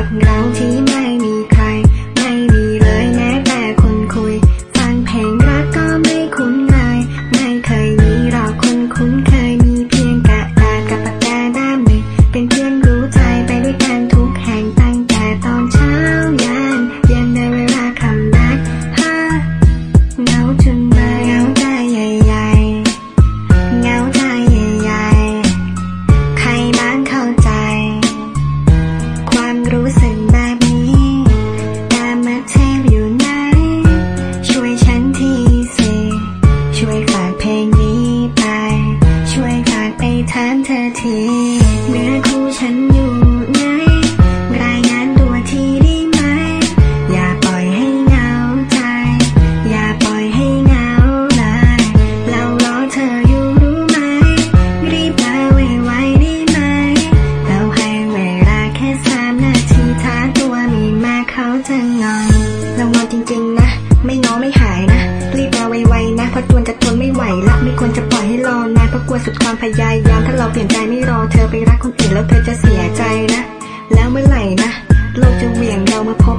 เราที่ไม่มีใครไม่มีเลยแม้แต่คนคุยฟังเพลงรักก็ไม่คุ้นเลยไม่เคยมีหรอกคนคุ้นเคยมีเพียงกระดาษกับปากกาด้ามหนึ่งเป็นเพื่อนรู้ใจไปด้วยกันทุกแห่งตั้งแต่ตอนเช้ายันเย็นในเวลาคำนัดเหงาจนเบื่อเหงาใจใหญ่ๆเหงาใจใหญ่ๆใครบ้างเข้าใจความรู้สึกแบบนี้ตามมาเทพอยู่ไหนช่วยฉันทีสิช่วยฝากเพลงนี้ไปช่วยฝากไปถามเธอทีเนื้อคู่ฉันอยู่ไหนรายงานตัวทีได้ไหมอย่าปล่อยให้เหงาใจอย่าปล่อยให้เหงาเลยเรารอเธออยู่รู้ไหมรีบมาไวๆได้ไหมเราให้เวลาแค่3 นาทีถ้าตัวมีมาเขาจะงอนเรางอนจริงๆนะไม่ง้อไม่หายนะรีบมาไวๆนะเพราะจวนจะทนไม่ไหวละไม่ควรจะปล่อยให้รอนานเพราะกลัวสุดความพยายามถ้าเราเปลี่ยนใจไม่รอเธอไปรักคนอื่นแล้วเธอจะเสียใจนะแล้วเมื่อไหร่นะโลกจะเหวี่ยงเรามาพ